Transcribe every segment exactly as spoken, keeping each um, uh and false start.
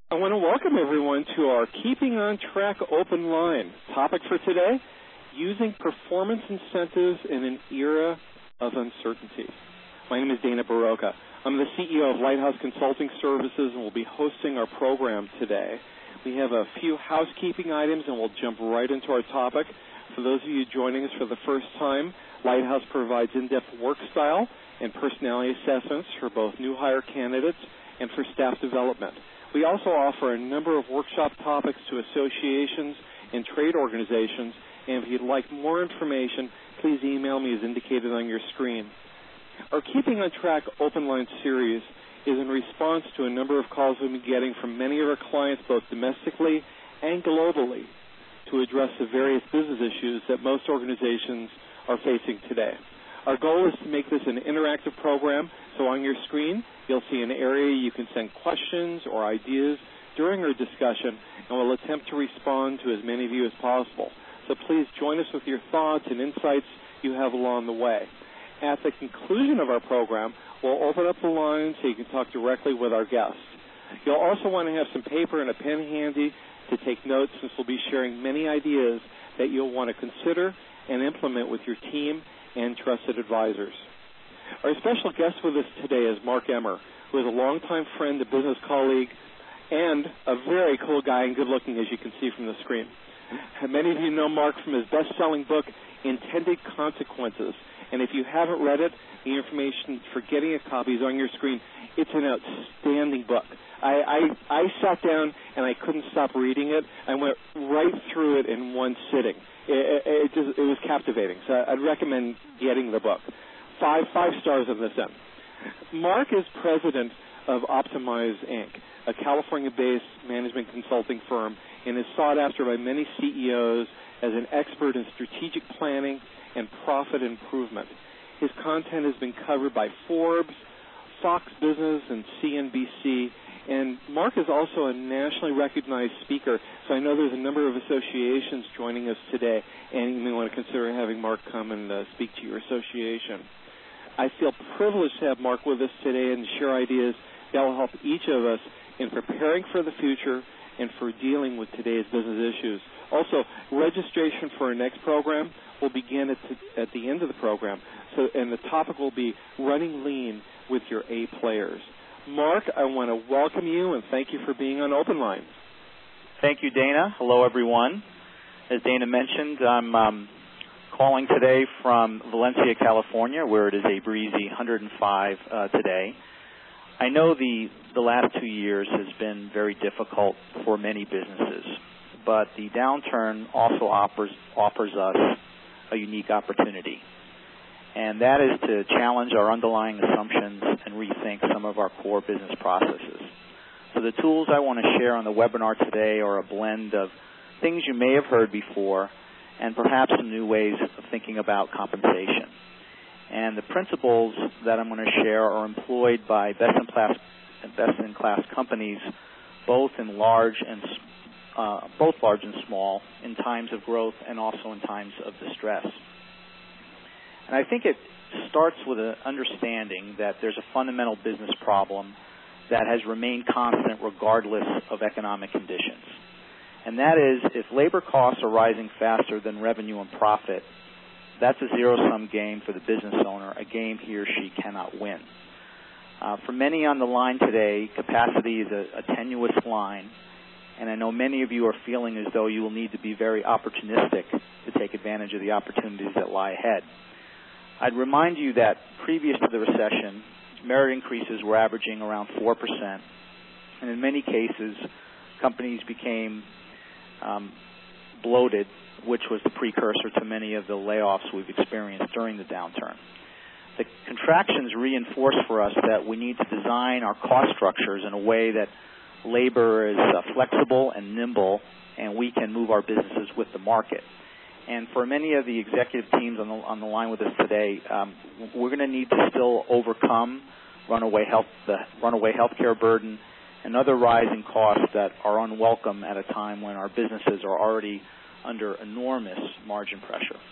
I want to welcome everyone to our Keeping on Track open line. Topic for today, using performance incentives in an era of uncertainty. My name is Dana Barocca. I'm the C E O of Lighthouse Consulting Services and will be hosting our program today. We have a few housekeeping items and we'll jump right into our topic. For those of you joining us for the first time, Lighthouse provides in-depth work style and personality assessments for both new hire candidates and for staff development. We also offer a number of workshop topics to associations and trade organizations, and if you'd like more information, please email me as indicated on your screen. Our Keeping on Track open line series is in response to a number of calls we've been getting from many of our clients, both domestically and globally, to address the various business issues that most organizations are facing today. Our goal is to make this an interactive program, so on your screen you'll see an area you can send questions or ideas during our discussion, and we'll attempt to respond to as many of you as possible. So please join us with your thoughts and insights you have along the way. At the conclusion of our program, we'll open up the line so you can talk directly with our guests. You'll also want to have some paper and a pen handy to take notes, since we'll be sharing many ideas that you'll want to consider and implement with your team and trusted advisors. Our special guest with us today is Mark Emmer, who is a longtime friend, a business colleague, and a very cool guy and good-looking, as you can see from the screen. Many of you know Mark from his best-selling book, Intended Consequences. And if you haven't read it, the information for getting a copy is on your screen. It's an outstanding book. I, I, I sat down and I couldn't stop reading it. I went right through it in one sitting. It, it, it, just, it was captivating. So I'd recommend getting the book. Five, five stars on this end. Mark is president of Optimize, Incorporated, a California-based management consulting firm, and is sought after by many C E Os as an expert in strategic planning and profit improvement. His content has been covered by Forbes, Fox Business, and C N B C, and Mark is also a nationally recognized speaker, so I know there's a number of associations joining us today, and you may want to consider having Mark come and uh, speak to your association. I feel privileged to have Mark with us today and share ideas that will help each of us in preparing for the future and for dealing with today's business issues. Also, registration for our next program will begin at, t- at the end of the program, so and the topic will be running lean with your A players. Mark, I want to welcome you and thank you for being on Open Line. Thank you, Dana. Hello, everyone. As Dana mentioned, I'm um, calling today from Valencia, California, where it is a breezy one hundred five uh, today. I know the, the last two years has been very difficult for many businesses, but the downturn also offers, offers us a unique opportunity, and that is to challenge our underlying assumptions and rethink some of our core business processes. So the tools I want to share on the webinar today are a blend of things you may have heard before and perhaps some new ways of thinking about compensation. And the principles that I'm going to share are employed by best-in-class best-in-class companies, both in large and uh, both large and small, in times of growth and also in times of distress. And I think it starts with an understanding that there's a fundamental business problem that has remained constant regardless of economic conditions. And that is, if labor costs are rising faster than revenue and profit, that's a zero-sum game for the business owner, a game he or she cannot win. Uh, for many on the line today, capacity is a, a tenuous line, and I know many of you are feeling as though you will need to be very opportunistic to take advantage of the opportunities that lie ahead. I'd remind you that previous to the recession, merit increases were averaging around four percent, and in many cases, companies became um, bloated, which was the precursor to many of the layoffs we've experienced during the downturn. The contractions reinforce for us that we need to design our cost structures in a way that labor is uh, flexible and nimble, and we can move our businesses with the market. And for many of the executive teams on the, on the line with us today, um, we're going to need to still overcome runaway health, the runaway healthcare burden and other rising costs that are unwelcome at a time when our businesses are already under enormous margin pressure.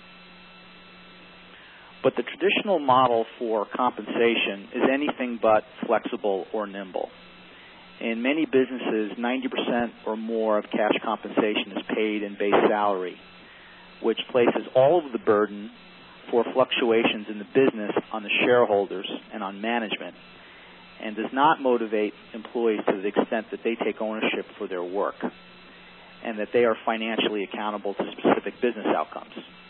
But the traditional model for compensation is anything but flexible or nimble. In many businesses, ninety percent or more of cash compensation is paid in base salary, which places all of the burden for fluctuations in the business on the shareholders and on management, and does not motivate employees to the extent that they take ownership for their work and that they are financially accountable to specific business outcomes.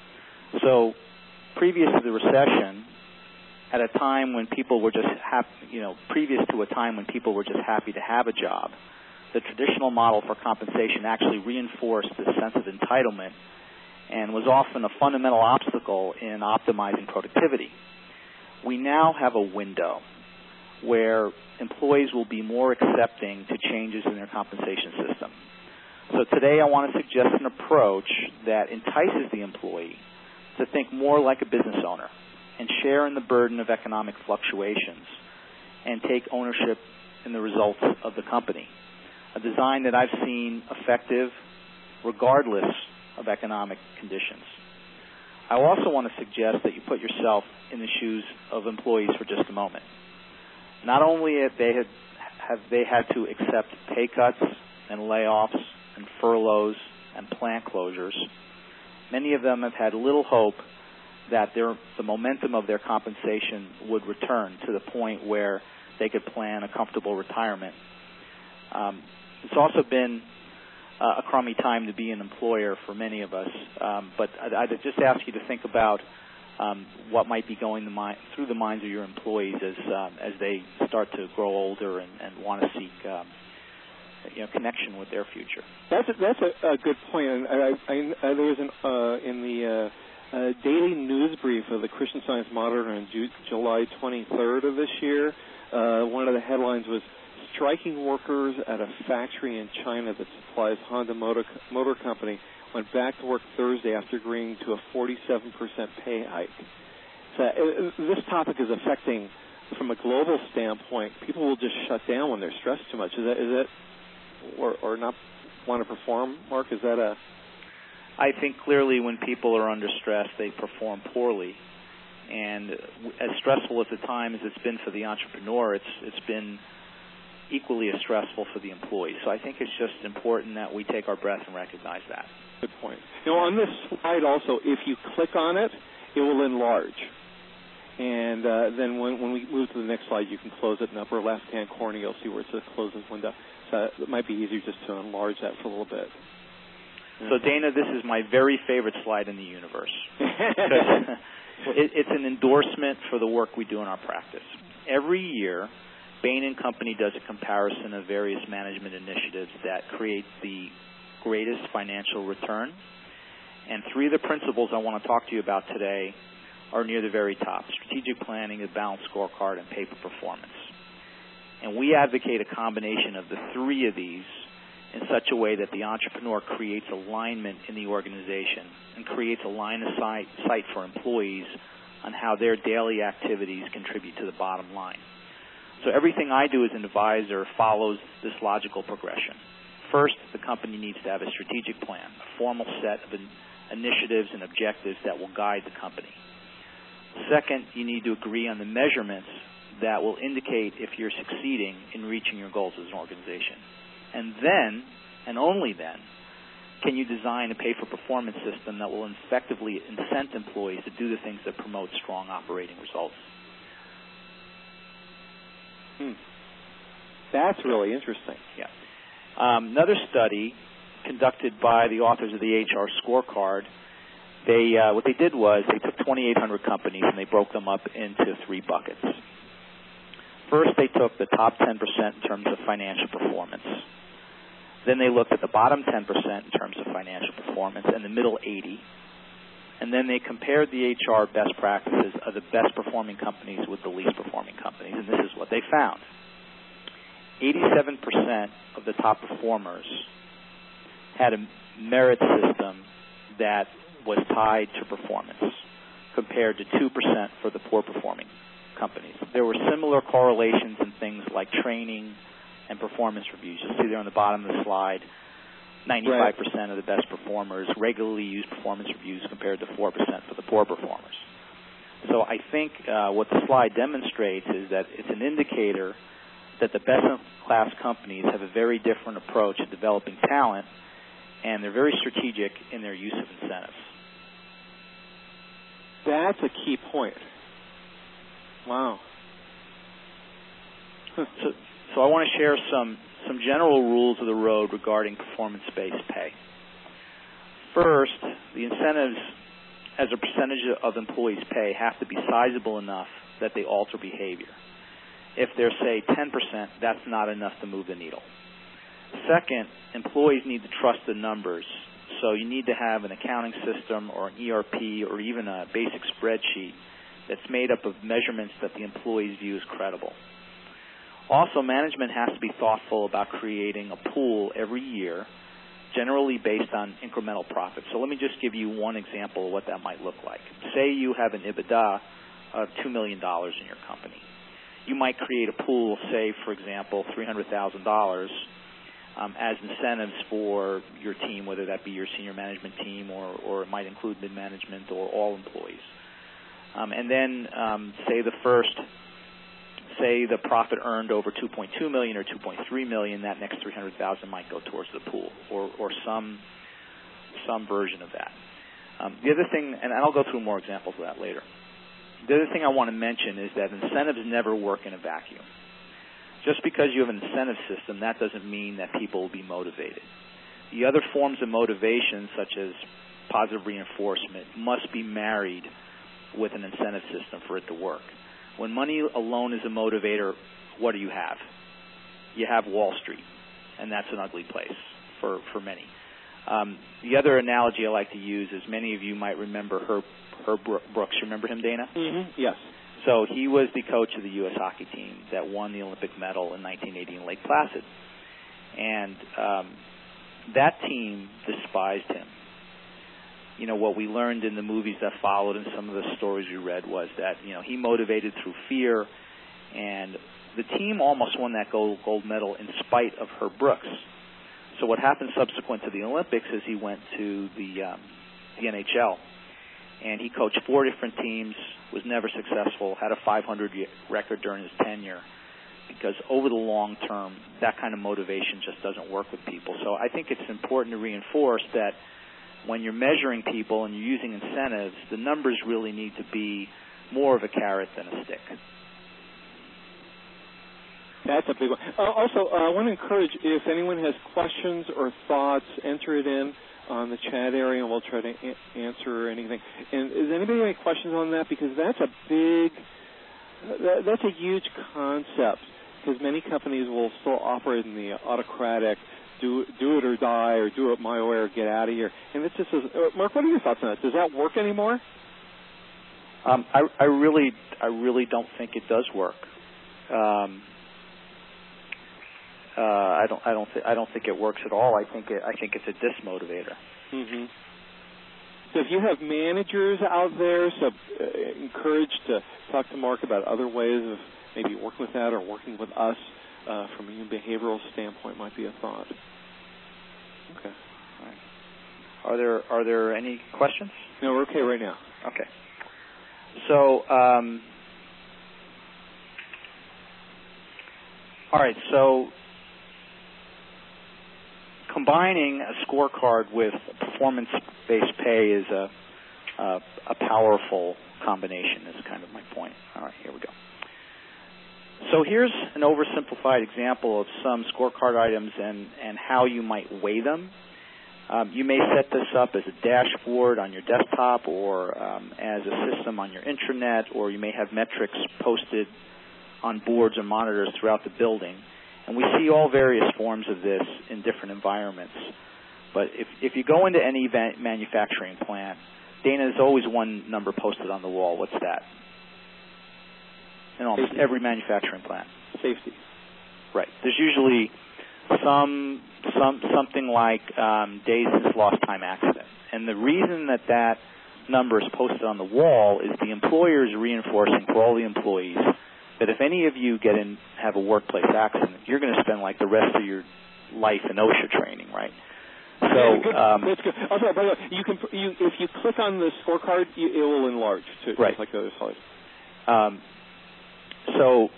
So previous to the recession, at a time when people were just happy, you know, previous to a time when people were just happy to have a job, the traditional model for compensation actually reinforced the sense of entitlement and was often a fundamental obstacle in optimizing productivity. We now have a window where employees will be more accepting to changes in their compensation system. So today I want to suggest an approach that entices the employee to think more like a business owner and share in the burden of economic fluctuations and take ownership in the results of the company. A design that I've seen effective regardless of economic conditions. I also want to suggest that you put yourself in the shoes of employees for just a moment. Not only have they had, have they had to accept pay cuts and layoffs and furloughs and plant closures, many of them have had little hope that their, the momentum of their compensation would return to the point where they could plan a comfortable retirement. Um, it's also been uh, a crummy time to be an employer for many of us, um, but I'd, I'd just ask you to think about um, what might be going the mi- through the minds of your employees as um, as they start to grow older and, and want to seek um, you know, connection with their future. That's a, that's a, a good point. And I, I, I, there was an uh, in the uh, Uh, daily news brief of the Christian Science Monitor on Ju- July twenty-third of this year. Uh, one of the headlines was, striking workers at a factory in China that supplies Honda Motor, Motor Company went back to work Thursday after agreeing to a forty-seven percent pay hike. So uh, this topic is affecting, from a global standpoint, people will just shut down when they're stressed too much. Is that, is that or, or not want to perform, Mark? Is that a... I think clearly when people are under stress, they perform poorly. And as stressful as the time as it's been for the entrepreneur, it's it's been equally as stressful for the employee. So I think it's just important that we take our breath and recognize that. Good point. Now, on this slide also, if you click on it, it will enlarge. And uh, then when, when we move to the next slide, you can close it in the upper left-hand corner. You'll see where it says close this window. So it might be easier just to enlarge that for a little bit. So, Dana, this is my very favorite slide in the universe. it, it's an endorsement for the work we do in our practice. Every year, Bain and Company does a comparison of various management initiatives that create the greatest financial return. And three of the principles I want to talk to you about today are near the very top: strategic planning, a balanced scorecard, and pay for performance. And we advocate a combination of the three of these in such a way that the entrepreneur creates alignment in the organization and creates a line of sight, sight for employees on how their daily activities contribute to the bottom line. So everything I do as an advisor follows this logical progression. First, the company needs to have a strategic plan, a formal set of in- initiatives and objectives that will guide the company. Second, you need to agree on the measurements that will indicate if you're succeeding in reaching your goals as an organization. And then, and only then, can you design a pay-for-performance system that will effectively incent employees to do the things that promote strong operating results. Hmm. That's really interesting. Yeah. Um, another study conducted by the authors of the H R Scorecard, they uh, what they did was they took twenty-eight hundred companies and they broke them up into three buckets. First, they took the top ten percent in terms of financial performance. Then they looked at the bottom ten percent in terms of financial performance and the middle eighty. And then they compared the H R best practices of the best performing companies with the least performing companies. And this is what they found. eighty-seven percent of the top performers had a merit system that was tied to performance compared to two percent for the poor performing companies. There were similar correlations in things like training and performance reviews. You'll see there on the bottom of the slide, ninety-five percent of the best performers regularly use performance reviews compared to four percent for the poor performers. So I think uh, what the slide demonstrates is that it's an indicator that the best-in-class companies have a very different approach to developing talent, and they're very strategic in their use of incentives. That's a key point. Wow. Huh. So, so I want to share some, some general rules of the road regarding performance-based pay. First, the incentives as a percentage of employees' pay have to be sizable enough that they alter behavior. If they're, say, ten percent, that's not enough to move the needle. Second, employees need to trust the numbers. So you need to have an accounting system or an E R P or even a basic spreadsheet that's made up of measurements that the employees view as credible. Also, management has to be thoughtful about creating a pool every year, generally based on incremental profits. So let me just give you one example of what that might look like. Say you have an EBITDA of two million dollars in your company. You might create a pool, say, for example, three hundred thousand dollars um, as incentives for your team, whether that be your senior management team or, or it might include mid-management or all employees. Um, and then um, say the first, say the profit earned over two point two million dollars or two point three million dollars, that next three hundred thousand dollars might go towards the pool or, or some, some version of that. Um, the other thing, and I'll go through more examples of that later. The other thing I want to mention is that incentives never work in a vacuum. Just because you have an incentive system, that doesn't mean that people will be motivated. The other forms of motivation, such as positive reinforcement, must be married with an incentive system for it to work. When money alone is a motivator, what do you have? You have Wall Street, and that's an ugly place for, for many. Um, the other analogy I like to use is many of you might remember Herb, Herb Brooks. You remember him, Dana? Mm-hmm. Yes. So he was the coach of the U S hockey team that won the Olympic medal in nineteen eighty in Lake Placid. And um, that team despised him. You know, what we learned in the movies that followed and some of the stories we read was that, you know, he motivated through fear, and the team almost won that gold, gold medal in spite of Herb Brooks. So what happened subsequent to the Olympics is he went to the, um, the N H L, and he coached four different teams, was never successful, had a five hundred record during his tenure, because over the long term, that kind of motivation just doesn't work with people. So I think it's important to reinforce that when you're measuring people and you're using incentives, the numbers really need to be more of a carrot than a stick. That's a big one. Uh, also, uh, I want to encourage, if anyone has questions or thoughts, enter it in on the chat area, and we'll try to a- answer anything. And is anybody have any questions on that? Because that's a big, that, that's a huge concept, because many companies will still operate in the autocratic, do, do it or die, or do it my way or get out of here. And it's just, uh, Mark, what are your thoughts on that? Does that work anymore? Um, I, I really, I really don't think it does work. Um, Uh, I don't. I don't. Th- I don't think it works at all. I think. It, I think it's a dismotivator. Mm-hmm. So, if you have managers out there, so uh, encouraged to talk to Mark about other ways of maybe working with that or working with us uh, from a behavioral standpoint, might be a thought. Okay. All right. Are there Are there any questions? No, we're okay right now. Okay. So. Um, all right. So. Combining a scorecard with performance-based pay is a, a, a powerful combination, is kind of my point. All right, here we go. So here's an oversimplified example of some scorecard items and, and how you might weigh them. Um, you may set this up as a dashboard on your desktop or um, as a system on your intranet, or you may have metrics posted on boards or monitors throughout the building. And we see all various forms of this in different environments. But if, if you go into any va- manufacturing plant, Dana, there's always one number posted on the wall. What's that? In almost Safety. Every manufacturing plant. Safety. Right. There's usually some some something like um, days since lost time accident. And the reason that that number is posted on the wall is the employer is reinforcing for all the employees that if any of you get in, have a workplace accident, you're going to spend like the rest of your life in OSHA training, right? So, yeah, good. Um, That's good. Also, by the way, you can, you, if you click on the scorecard, you, it will enlarge too, right. just like the other slides. Um, so,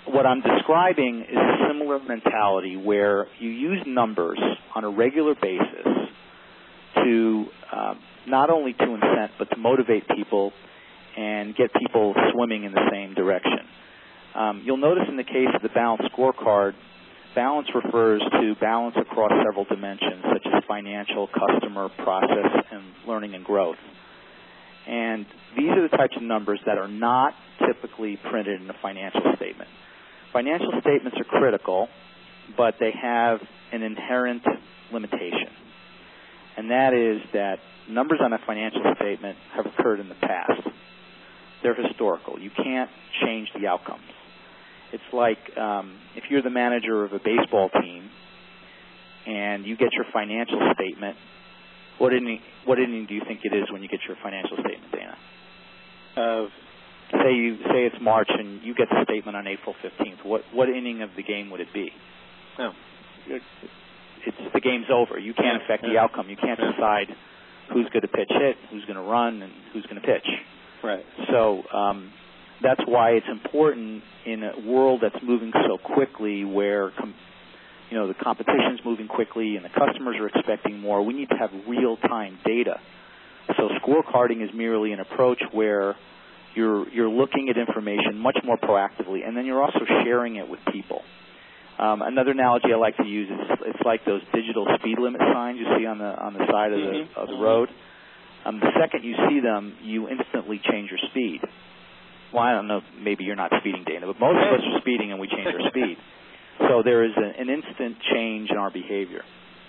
what I'm describing is a similar mentality where you use numbers on a regular basis to uh, not only to incent but to motivate people and get people swimming in the same direction. Um, you'll notice in the case of the balanced scorecard, balance refers to balance across several dimensions such as financial, customer, process, and learning and growth. And these are the types of numbers that are not typically printed in a financial statement. Financial statements are critical, but they have an inherent limitation. And that is that numbers on a financial statement have occurred in the past. They're historical. You can't change the outcomes. It's like um, if you're the manager of a baseball team and you get your financial statement, what inning, what inning do you think it is when you get your financial statement, Dana? Of say you say it's March and you get the statement on April fifteenth. What what inning of the game would it be? Oh, it's the game's over. You can't yeah, affect yeah. the outcome. You can't yeah. decide who's going to pitch hit, who's going to run, and who's going to pitch. Right. So um, that's why it's important in a world that's moving so quickly, where com- you know the competition's moving quickly and the customers are expecting more. We need to have real-time data. So scorecarding is merely an approach where you're you're looking at information much more proactively, and then you're also sharing it with people. Um, another analogy I like to use is it's like those digital speed limit signs you see on the on the side of the mm-hmm. of the road. Um, the second you see them, you instantly change your speed. Well, I don't know, maybe you're not speeding, Dana, but most of us are speeding and we change our speed. So there is a, an instant change in our behavior.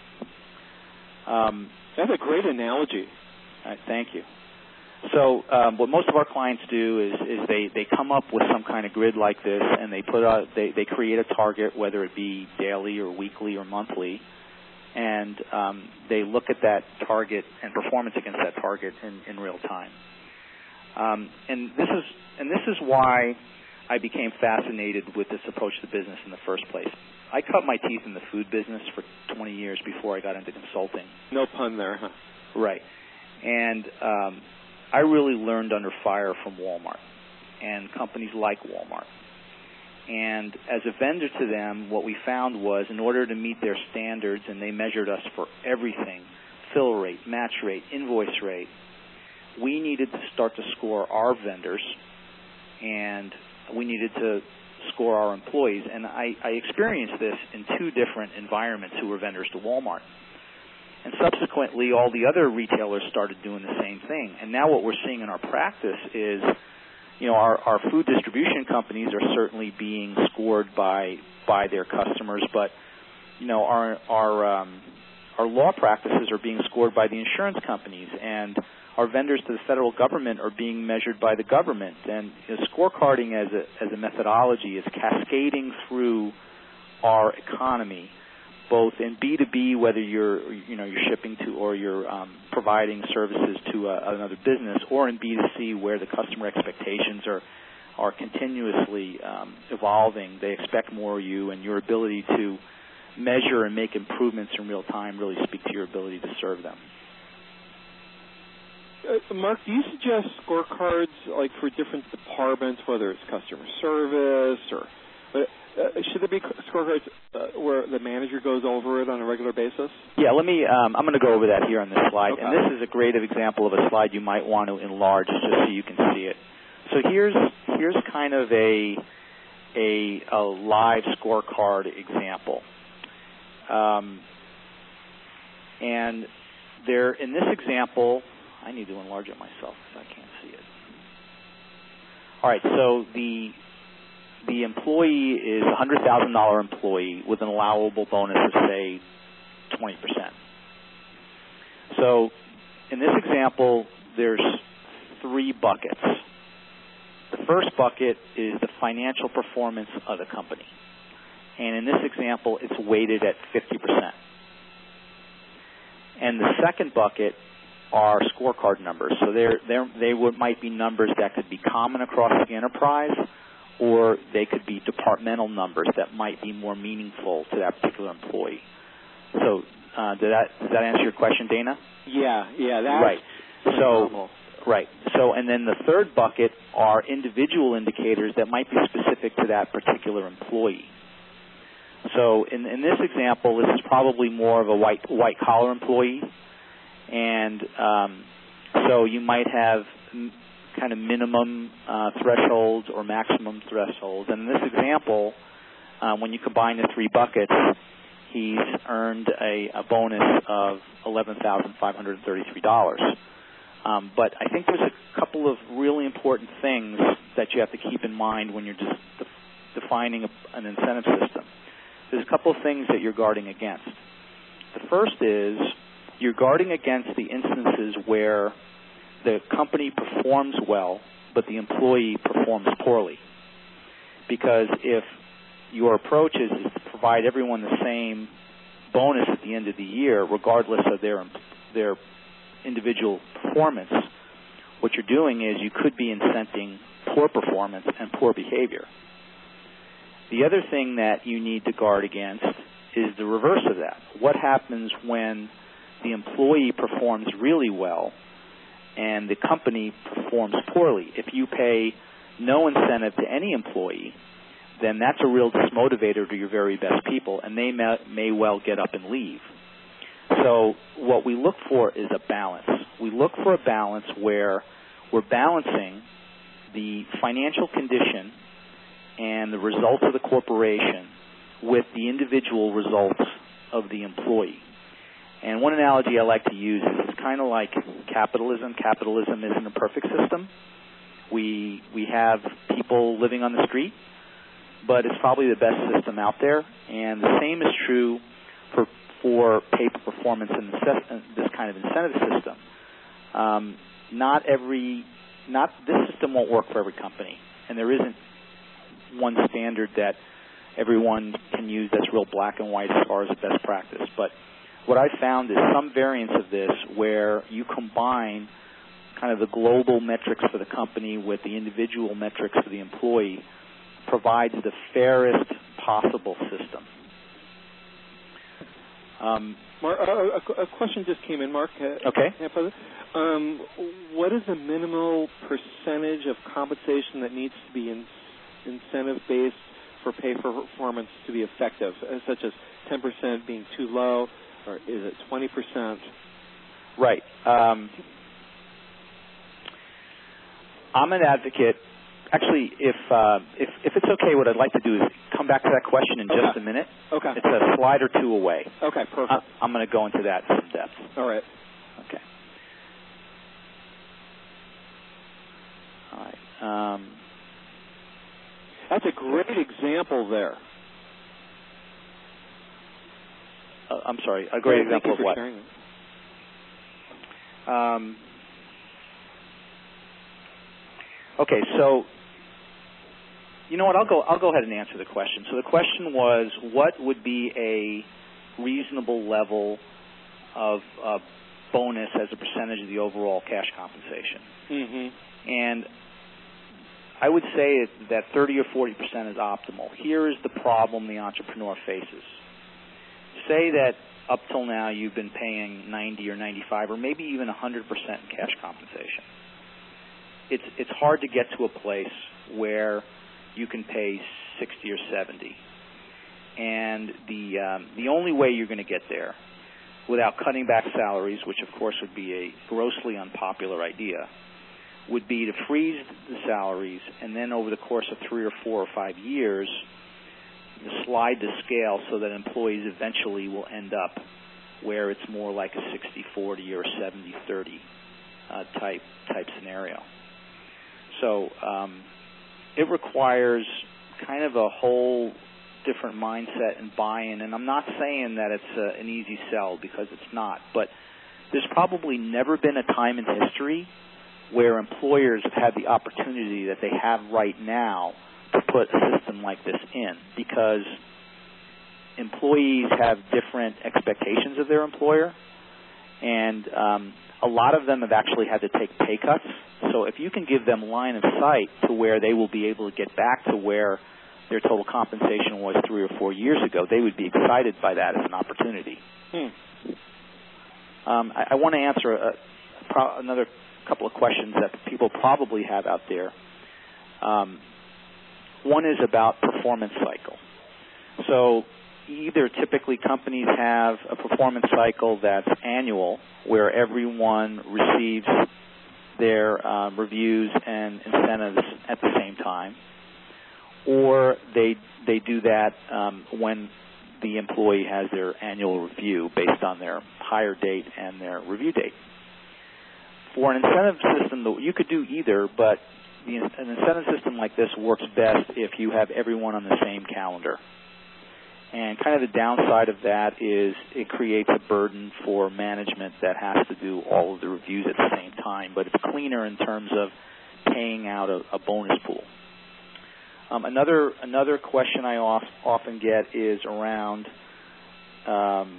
Um, That's a great analogy. All right, thank you. So um, what most of our clients do is, is they, they come up with some kind of grid like this, and they put out they, they create a target, whether it be daily or weekly or monthly, and um, they look at that target and performance against that target in, in real time. Um, and this is and this is why I became fascinated with this approach to business in the first place. I cut my teeth in the food business for twenty years before I got into consulting. No pun there, huh? Right. And um, I really learned under fire from Walmart and companies like Walmart. And as a vendor to them, what we found was in order to meet their standards, and they measured us for everything, fill rate, match rate, invoice rate, we needed to start to score our vendors, and we needed to score our employees. And I, I experienced this in two different environments who were vendors to Walmart. And subsequently, all the other retailers started doing the same thing. And now what we're seeing in our practice is, you know, our, our food distribution companies are certainly being scored by by their customers, but, you know, our our um, our law practices are being scored by the insurance companies, and our vendors to the federal government are being measured by the government. And you know, scorecarding as a as a methodology is cascading through our economy, both in B two B, whether you're you know you're shipping to or you're um, providing services to a, another business, or in B two C, where the customer expectations are are continuously um, evolving. They expect more of you, and your ability to measure and make improvements in real time really speak to your ability to serve them. Uh, Mark, do you suggest scorecards like for different departments, whether it's customer service or uh, should there be scorecards uh, where the manager goes over it on a regular basis? Yeah, let me. Um, I'm going to go over that here on this slide, Okay. and this is a great example of a slide you might want to enlarge just so you can see it. So here's here's kind of a a, a live scorecard example, um, and there in this example. I need to enlarge it myself because I can't see it. All right, so the the employee is a one hundred thousand dollars employee with an allowable bonus of, say, twenty percent. So in this example, there's three buckets. The first bucket is the financial performance of the company. And in this example, it's weighted at fifty percent. And the second bucket are scorecard numbers. So they're, they're, they would, might be numbers that could be common across the enterprise, or they could be departmental numbers that might be more meaningful to that particular employee. So uh, did that, does that answer your question, Dana? Yeah, yeah. That's right. So normal. Right. So, and then the third bucket are individual indicators that might be specific to that particular employee. So, in, in this example, this is probably more of a white white collar employee, and um, so you might have m- kind of minimum uh, thresholds or maximum thresholds. And in this example, um, when you combine the three buckets, he's earned a, a bonus of eleven thousand five hundred thirty-three dollars. Um, but I think there's a couple of really important things that you have to keep in mind when you're just de- defining a, an incentive system. There's a couple of things that you're guarding against. The first is you're guarding against the instances where the company performs well, but the employee performs poorly. Because if your approach is, is to provide everyone the same bonus at the end of the year, regardless of their their individual performance, what you're doing is you could be incenting poor performance and poor behavior. The other thing that you need to guard against is the reverse of that. What happens when the employee performs really well and the company performs poorly? If you pay no incentive to any employee, then that's a real dismotivator to your very best people, and they may, may well get up and leave. So what we look for is a balance. We look for a balance where we're balancing the financial condition and the results of the corporation with the individual results of the employee. And one analogy I like to use is it's kind of like capitalism. Capitalism isn't a perfect system. We we have people living on the street, but it's probably the best system out there. And the same is true for for pay-for-performance and this kind of incentive system. Um, not every, not this system won't work for every company, and there isn't one standard that everyone can use that's real black and white as far as a best practice. But what I've found is some variance of this where you combine kind of the global metrics for the company with the individual metrics for the employee provides the fairest possible system. Um, Mark, uh, a, a question just came in, Mark. Uh, okay. Um, what is the minimal percentage of compensation that needs to be in, incentive-based for pay for performance to be effective, uh, such as ten percent being too low, or is it twenty percent? Right. Um, I'm an advocate. Actually, if, uh, if if it's okay, what I'd like to do is come back to that question in okay. just a minute. Okay. It's a slide or two away. Okay, perfect. Uh, I'm going to go into that in some depth. All right. Okay. All right. Um, That's a great example there. Uh, I'm sorry, a great yeah, example of what? Sharing it. Um, okay, so you know what? I'll go. I'll go ahead and answer the question. So the question was, what would be a reasonable level of uh, bonus as a percentage of the overall cash compensation? Mm-hmm. And I would say that thirty or forty percent is optimal. Here is the problem the entrepreneur faces. Say that up till now you've been paying ninety or ninety-five or maybe even one hundred percent in cash compensation. It's it's hard to get to a place where you can pay sixty or seventy. And the um, the only way you're going to get there without cutting back salaries, which of course would be a grossly unpopular idea, would be to freeze the salaries and then over the course of three or four or five years slide the scale so that employees eventually will end up where it's more like a sixty forty or seventy thirty uh, type type scenario. So um, it requires kind of a whole different mindset and buy-in, and I'm not saying that it's uh, an easy sell because it's not, but there's probably never been a time in history where employers have had the opportunity that they have right now to put a system like this in, because employees have different expectations of their employer, and um, a lot of them have actually had to take pay cuts. So if you can give them line of sight to where they will be able to get back to where their total compensation was three or four years ago, they would be excited by that as an opportunity. Hmm. Um, I, I want to answer a, a pro- another couple of questions that people probably have out there. Um, one is about performance cycle. So either typically companies have a performance cycle that's annual, where everyone receives their um, reviews and incentives at the same time, or they they do that um, when the employee has their annual review based on their hire date and their review date. For an incentive system, you could do either, but the, an incentive system like this works best if you have everyone on the same calendar. And kind of the downside of that is it creates a burden for management that has to do all of the reviews at the same time, but it's cleaner in terms of paying out a, a bonus pool. Um, another another question I off, often get is around um,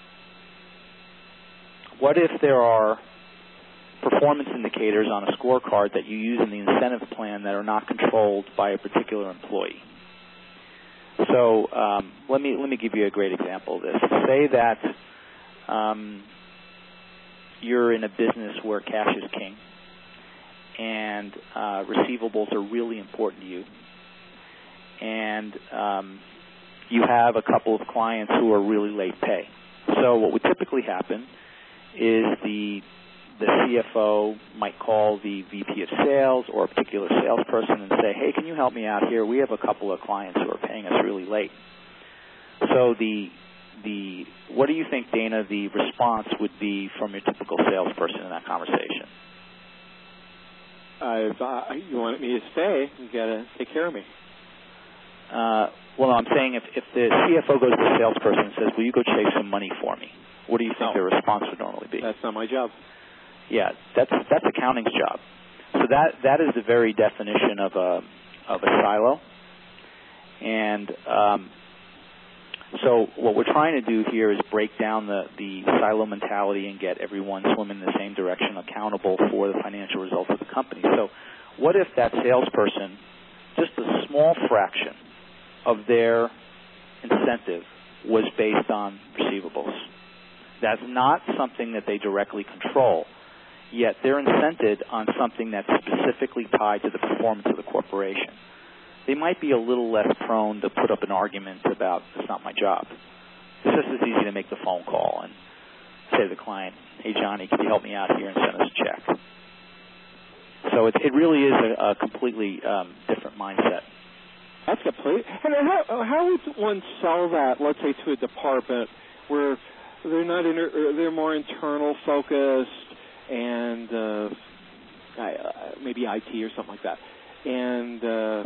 what if there are performance indicators on a scorecard that you use in the incentive plan that are not controlled by a particular employee? So um, let me let me give you a great example of this. Say that um, you're in a business where cash is king, and uh, receivables are really important to you, and um, you have a couple of clients who are really late pay. So what would typically happen is the the C F O might call the V P of sales or a particular salesperson and say, hey, can you help me out here? We have a couple of clients who are paying us really late. So the the what do you think, Dana, the response would be from your typical salesperson in that conversation? Uh, if uh, you want me to stay, you got to take care of me. Uh, well, I'm saying if, if the C F O goes to the salesperson and says, will you go chase some money for me? What do you think oh. their response would normally be? That's not my job. Yeah, that's that's accounting's job. So that that is the very definition of a of a silo. And um, so what we're trying to do here is break down the, the silo mentality and get everyone swimming in the same direction, accountable for the financial results of the company. So what if that salesperson, just a small fraction of their incentive was based on receivables? That's not something that they directly control, yet they're incented on something that's specifically tied to the performance of the corporation. They might be a little less prone to put up an argument about, it's not my job. It's just as easy to make the phone call and say to the client, hey, Johnny, can you help me out here and send us a check? So it, it really is a, a completely um, different mindset. That's complete. And how, how would one sell that, let's say, to a department where they're not inter, they're more internal focused and uh, maybe I T or something like that, and uh,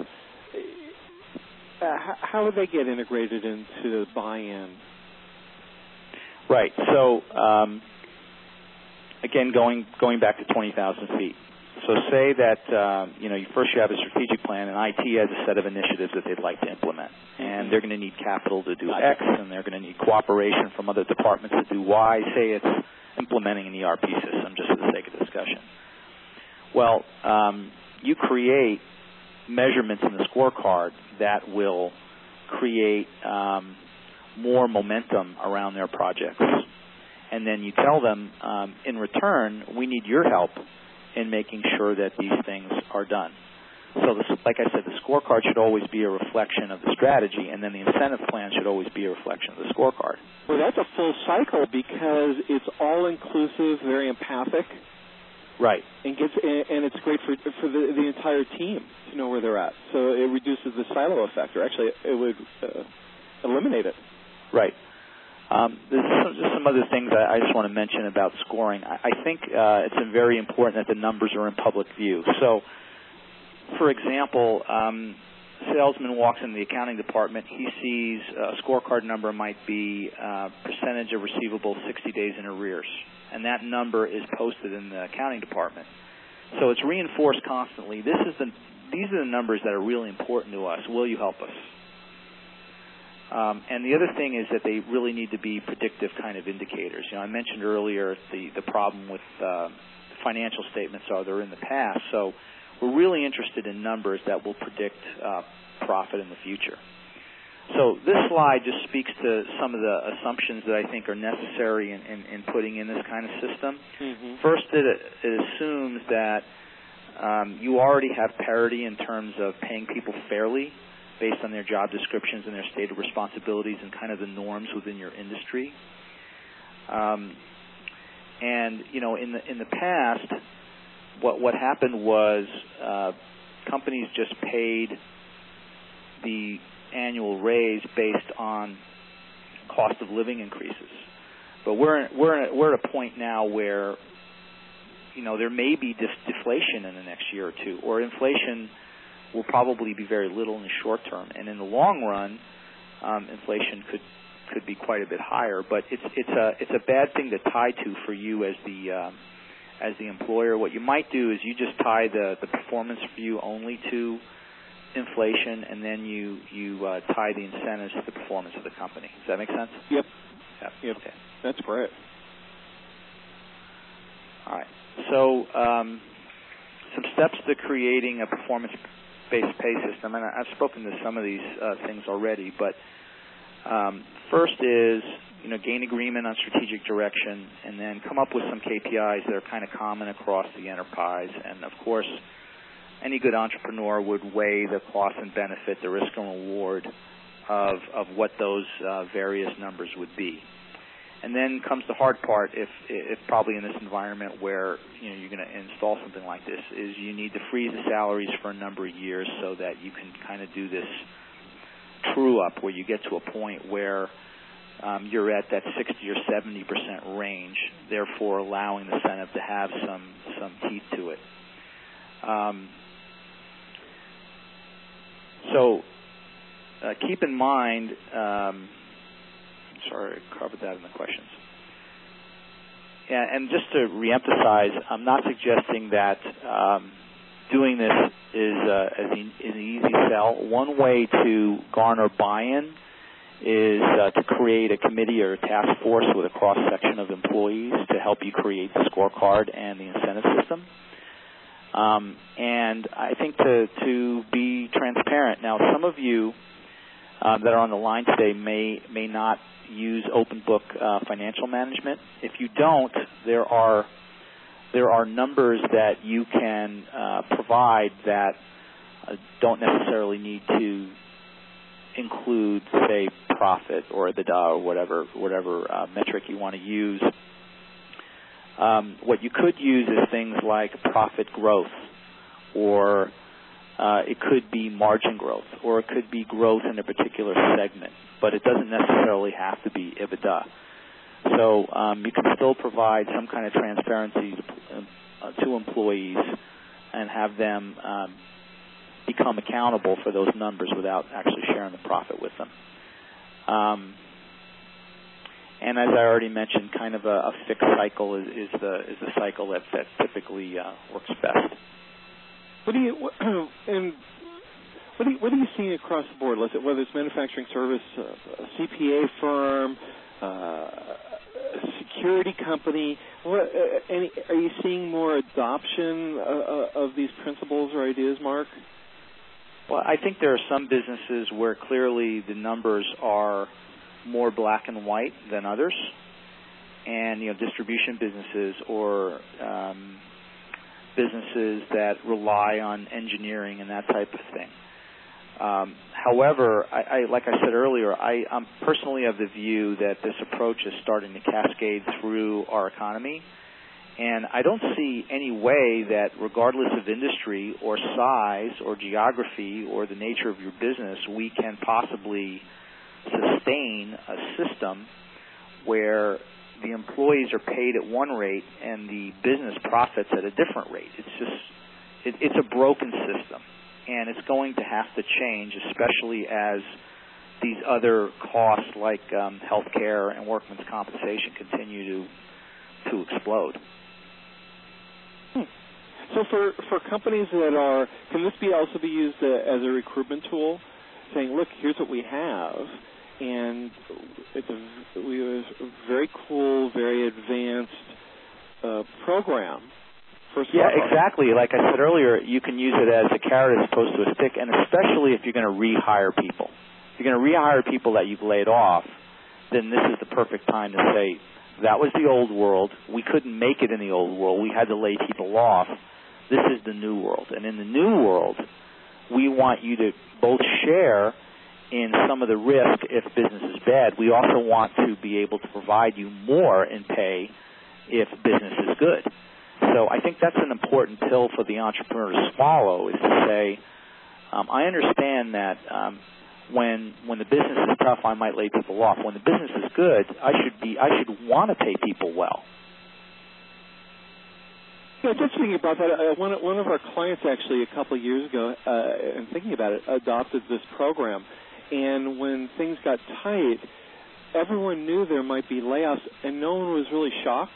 how would they get integrated into the buy-in? Right. So um, again, going going back to twenty thousand feet. So say that um, you know you first you have a strategic plan, and I T has a set of initiatives that they'd like to implement, and they're going to need capital to do X, and they're going to need cooperation from other departments to do Y. Say it's implementing an E R P system, just for the sake of discussion. Well, um, you create measurements in the scorecard that will create um, more momentum around their projects, and then you tell them, um, in return, we need your help in making sure that these things are done. So, this, like I said, the scorecard should always be a reflection of the strategy, and then the incentive plan should always be a reflection of the scorecard. Well, that's a full cycle because it's all-inclusive, very empathic. Right. And gets and it's great for for the, the entire team to know where they're at. So it reduces the silo effect, or actually it would uh, eliminate it. Right. Um, there's just some other things I, I just want to mention about scoring. I, I think uh, it's very important that the numbers are in public view. So, for example, um, a salesman walks into the accounting department. He sees a scorecard number might be uh, percentage of receivables sixty days in arrears, and that number is posted in the accounting department. So it's reinforced constantly. This is the these are the numbers that are really important to us. Will you help us? Um, and the other thing is that they really need to be predictive kind of indicators. You know, I mentioned earlier the, the problem with uh, financial statements are they're in the past. So we're really interested in numbers that will predict uh, profit in the future. So this slide just speaks to some of the assumptions that I think are necessary in, in, in putting in this kind of system. Mm-hmm. First, it, it assumes that um, you already have parity in terms of paying people fairly based on their job descriptions and their stated responsibilities and kind of the norms within your industry. Um, and, you know, in the in the past, what what happened was uh, companies just paid the annual raise based on cost of living increases. But we're we're we're at a point now where, you know, there may be def- deflation in the next year or two, or inflation will probably be very little in the short term, and in the long run, um, inflation could could be quite a bit higher. But it's it's a it's a bad thing to tie to for you as the um, as the employer. What you might do is you just tie the the performance for you only to inflation, and then you you uh, tie the incentives to the performance of the company. Does that make sense? Yep. Yep. Yep. Okay. That's great. All right. So um, some steps to creating a performance-based pay system, and I've spoken to some of these uh, things already, but um, first is, you know, gain agreement on strategic direction, and then come up with some K P Is that are kind of common across the enterprise. And, of course, any good entrepreneur would weigh the cost and benefit, the risk and reward of, of what those uh, various numbers would be. And then comes the hard part, if, if probably in this environment where, you know, you're going to install something like this, is you need to freeze the salaries for a number of years so that you can kind of do this true-up where you get to a point where um, you're at that sixty or seventy percent range, therefore allowing the incentive to have some, some teeth to it. Um, so uh, keep in mind... Um, Sorry, I covered that in the questions. Yeah, and just to reemphasize, I'm not suggesting that um, doing this is, uh, is an easy sell. One way to garner buy-in is uh, to create a committee or a task force with a cross-section of employees to help you create the scorecard and the incentive system. Um, and I think to, to be transparent, now some of you uh, that are on the line today may may not use open book uh, financial management. If you don't, there are there are numbers that you can uh, provide that uh, don't necessarily need to include, say, profit or EBITDA or whatever whatever uh, metric you want to use. Um, what you could use is things like profit growth, or uh, it could be margin growth, or it could be growth in a particular segment, but it doesn't necessarily have to be EBITDA. So um, you can still provide some kind of transparency to, uh, to employees and have them um, become accountable for those numbers without actually sharing the profit with them. Um, and as I already mentioned, kind of a, a fixed cycle is, is the is the cycle that, that typically uh, works best. What do you what, and what are you, what are you seeing across the board? Let's say, whether it's manufacturing service, uh, a C P A firm, uh, a security company. What, uh, any, are you seeing more adoption uh, of these principles or ideas, Mark? Well, I think there are some businesses where clearly the numbers are more black and white than others, and you know, distribution businesses or um, businesses that rely on engineering and that type of thing. Um, however, I, I, like I said earlier, I, I'm personally of the view that this approach is starting to cascade through our economy, and I don't see any way that, regardless of industry or size or geography or the nature of your business, we can possibly sustain a system where the employees are paid at one rate and the business profits at a different rate. It's just, it, it's a broken system, and it's going to have to change, especially as these other costs like um, health care and workman's compensation continue to to explode. Hmm. So for, for companies that are, can this be also be used uh, as a recruitment tool, saying, look, here's what we have, and it's a, we have a very cool, very advanced uh, program. Yeah, exactly. Like I said earlier, you can use it as a carrot as opposed to a stick, and especially if you're going to rehire people. you're going to rehire people that you've laid off, then this is the perfect time to say, that was the old world. We couldn't make it in the old world. We had to lay people off. This is the new world. And in the new world, we want you to both share in some of the risk if business is bad. We also want to be able to provide you more in pay if business is good. So I think that's an important pill for the entrepreneur to swallow, is to say, um, I understand that um, when when the business is tough, I might lay people off. When the business is good, I should be I should want to pay people well. Yeah, just thinking about that, uh, one one of our clients actually a couple of years ago, uh, and thinking about it, adopted this program. And when things got tight, everyone knew there might be layoffs, and no one was really shocked.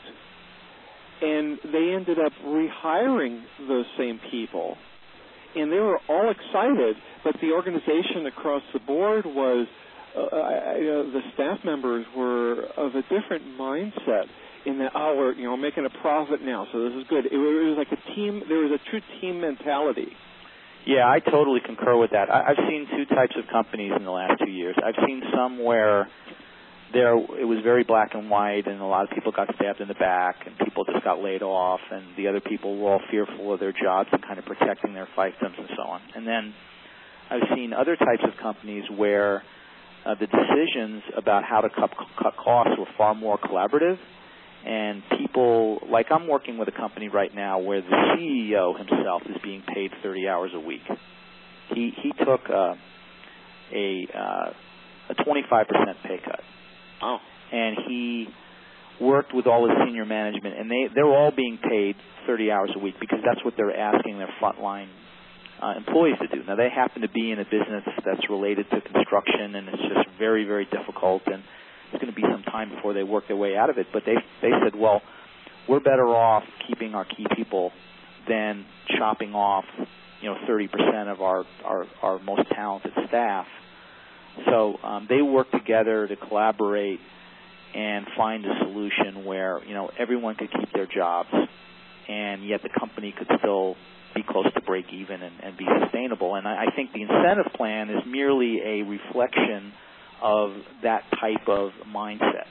And they ended up rehiring those same people. And they were all excited, but the organization across the board was, uh, I, you know, the staff members were of a different mindset in that, oh, we're, you know, making a profit now, so this is good. It, it was like a team, there was a true team mentality. Yeah, I totally concur with that. I, I've seen two types of companies in the last two years. I've seen some where there it was very black and white, and a lot of people got stabbed in the back, and people just got laid off, and the other people were all fearful of their jobs and kind of protecting their fiefdoms and so on. And then I've seen other types of companies where uh, the decisions about how to cut, cut costs were far more collaborative, and people, like I'm working with a company right now where the C E O himself is being paid thirty hours a week. He he took uh, a uh, a twenty-five percent pay cut. Oh. And he worked with all his senior management, and they, they're all being paid thirty hours a week because that's what they're asking their frontline uh, employees to do. Now, they happen to be in a business that's related to construction, and it's just very, very difficult, and it's going to be some time before they work their way out of it. But they they said, well, we're better off keeping our key people than chopping off, you know, thirty percent of our, our, our most talented staff. So um, they work together to collaborate and find a solution where, you know, everyone could keep their jobs, and yet the company could still be close to break even and, and be sustainable. And I, I think the incentive plan is merely a reflection of that type of mindset.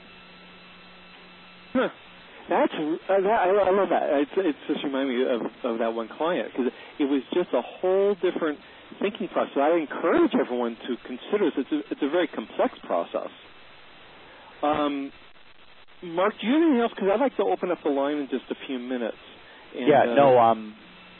Huh. That's uh, that, I, I love that. It's, it's just reminded me of, of that one client, because it was just a whole different thinking process. I encourage everyone to consider this. It's a, it's a very complex process. Um, Mark, do you have anything else? Because I'd like to open up the line in just a few minutes. And, yeah, uh, no, um,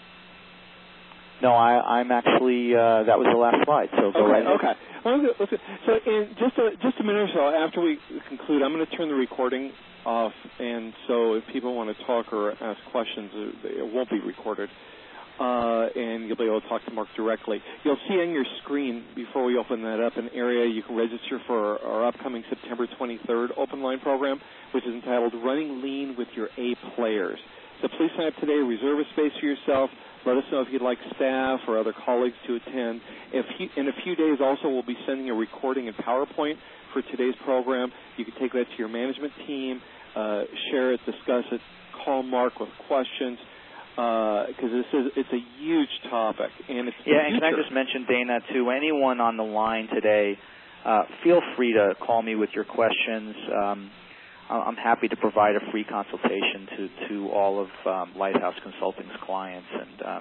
no, I, I'm actually, uh, that was the last slide, so go okay, right ahead. Okay, well, let's, so in just a, just a minute or so after we conclude, I'm going to turn the recording off, and so if people want to talk or ask questions, it won't be recorded. Uh, and you'll be able to talk to Mark directly. You'll see on your screen, before we open that up, an area you can register for our, our upcoming September twenty-third Open Line program, which is entitled Running Lean with Your A Players. So please sign up today, reserve a space for yourself. Let us know if you'd like staff or other colleagues to attend. If you, in a few days also, we'll be sending a recording in PowerPoint for today's program. You can take that to your management team, uh, share it, discuss it, call Mark with questions. Because uh, this is it's a huge topic, and it's yeah. And can I just mention, Dana, to anyone on the line today, uh, feel free to call me with your questions. Um, I'm happy to provide a free consultation to to all of um, Lighthouse Consulting's clients, and um,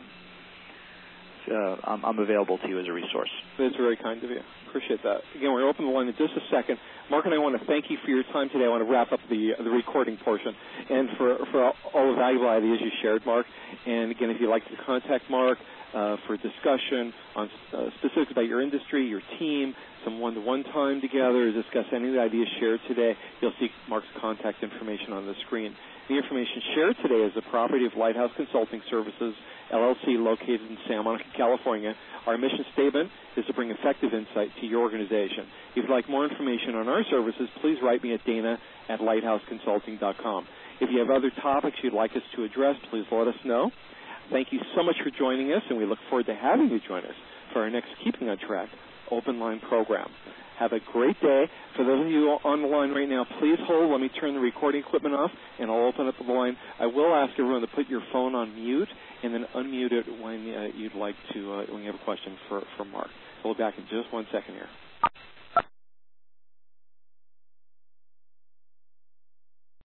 uh, I'm, I'm available to you as a resource. That's very kind of you. Appreciate that. Again, we're open the line in just a second. Mark and I want to thank you for your time today. I want to wrap up the the recording portion, and for for all the valuable ideas you shared, Mark. And again, if you'd like to contact Mark uh, for discussion on uh, specifics about your industry, your team, some one-to-one time together, discuss any of the ideas shared today, you'll see Mark's contact information on the screen. The information shared today is the property of Lighthouse Consulting Services, L L C, located in Santa Monica, California. Our mission statement is to bring effective insight to your organization. If you'd like more information on our services, please write me at dana at lighthouse consulting dot com. If you have other topics you'd like us to address, please let us know. Thank you so much for joining us, and we look forward to having you join us for our next Keeping on Track Open Line program. Have a great day. For those of you on the line right now, please hold. Let me turn the recording equipment off, and I'll open up the line. I will ask everyone to put your phone on mute and then unmute it when uh, you'd like to, uh, when you have a question for, for Mark. We'll be back in just one second here.